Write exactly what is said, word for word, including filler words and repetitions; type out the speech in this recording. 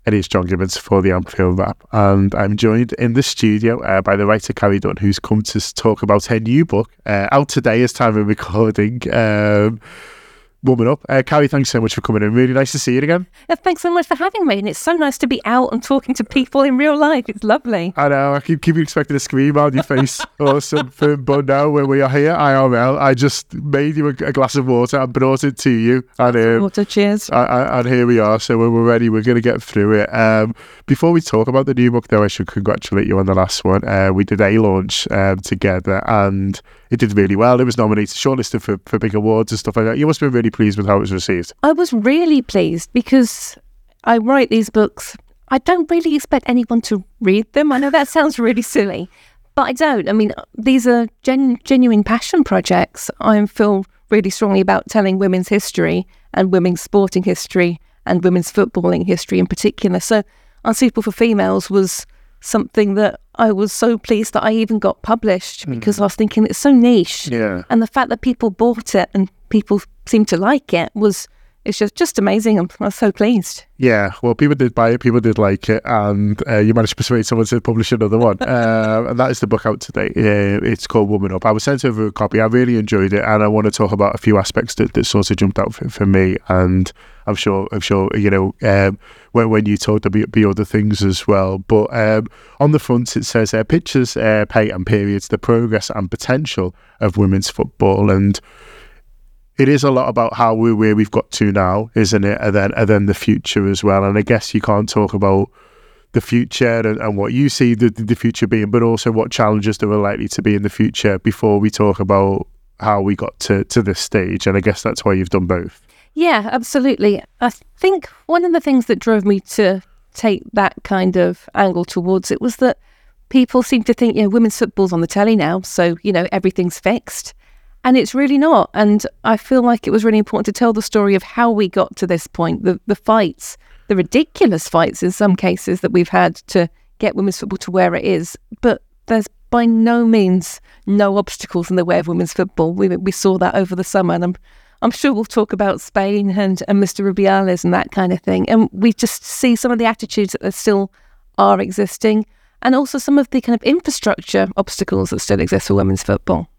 It is John Gibbons for the Anfield Wrap, and I'm joined in the studio uh, by the writer Carrie Dunn, who's come to talk about her new book, uh, out today as time of recording, um, Woman Up. Uh, Carrie, thanks so much for coming in. Really nice to see you again. Yeah, thanks so much for having me, and it's so nice to be out and talking to people in real life. It's lovely. I know, I keep, keep expecting a scream out your face or something, but now when we are here, I R L, I just made you a, a glass of water and brought it to you. And, um, water, cheers. I, I, and here we are, so when we're ready, we're going to get through it. Um, before we talk about the new book, though, I should congratulate you on the last one. Uh, we did a launch um, together, and it did really well. It was nominated, shortlisted for, for big awards and stuff like that. You must have been really pleased with how it was received. I was really pleased because I write these books. I don't really expect anyone to read them. I know that sounds really silly, but I don't. I mean, these are gen- genuine passion projects. I feel really strongly about telling women's history and women's sporting history and women's footballing history in particular. So Unsuitable for Females was something that I was so pleased that I even got published mm. because I was thinking it's so niche. Yeah. And the fact that people bought it and people seemed to like it was, it's just, just amazing. I'm, I'm so pleased. Yeah, well, people did buy it, people did like it, and uh, you managed to persuade someone to publish another one. uh, and that is the book out today. Uh, it's called Woman Up. I was sent over a copy. I really enjoyed it, and I want to talk about a few aspects that, that sort of jumped out for, for me. And I'm sure, I'm sure, you know, um, when, when you talk, there'll be, be other things as well. But um, on the front, it says uh, pictures, uh, pay and periods, the progress and potential of women's football. And it is a lot about how we where we've got to now, isn't it? And then and then the future as well. And I guess you can't talk about the future and, and what you see the, the future being, but also what challenges there are likely to be in the future before we talk about how we got to, to this stage. And I guess that's why you've done both. Yeah, absolutely. I think one of the things that drove me to take that kind of angle towards it was that people seem to think, you know, women's football's on the telly now, so, you know, everything's fixed. And it's really not. And I feel like it was really important to tell the story of how we got to this point, the the fights, the ridiculous fights in some cases that we've had to get women's football to where it is. But there's by no means no obstacles in the way of women's football. We we saw that over the summer, and I'm I'm sure we'll talk about Spain and, and Mister Rubiales and that kind of thing. And we just see some of the attitudes that there still are existing, and also some of the kind of infrastructure obstacles that still exist for women's football.